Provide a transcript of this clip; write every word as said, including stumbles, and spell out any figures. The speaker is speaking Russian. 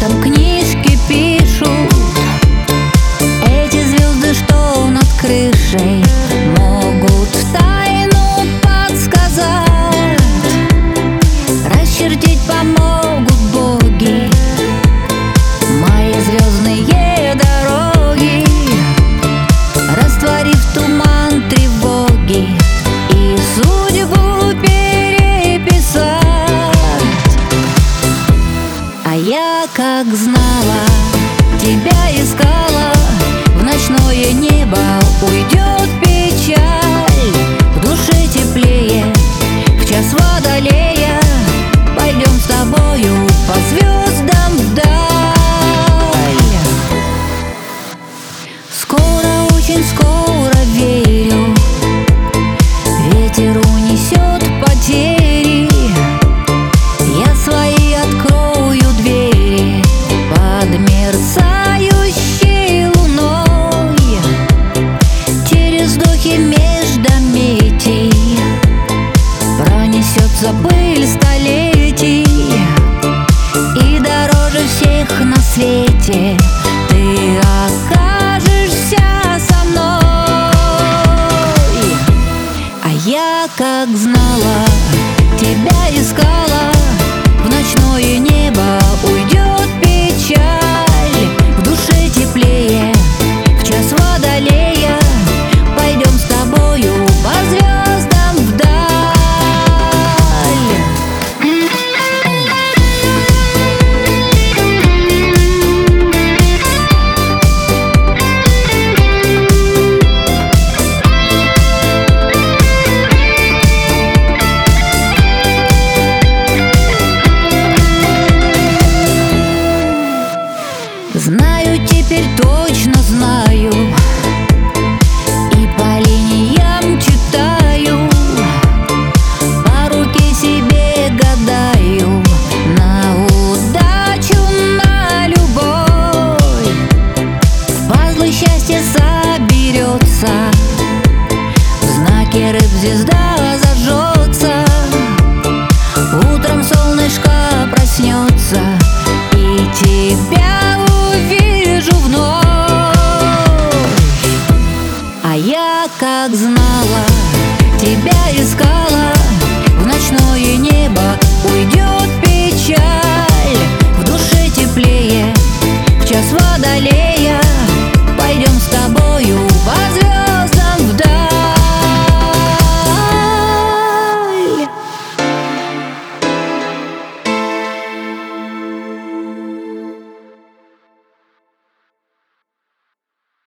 Там книжки пишут эти звезды, что над крышей, могут тайну подсказать, расчертить помогут боги мои звездные дороги, растворив туман тревоги и судьбу переписать. А я, как знала, тебя искала, в ночное небо уйдет печаль, в душе теплее, в час водолея пойдем с тобою по звездам вдаль. Скоро, очень скоро, верю, ветер унесет потери, я свои открою двери под мерцающей луной. Через вздохи междометий пронесется пыль столетий, и дороже всех на свете ты окажешься со мной. А я, как знаю,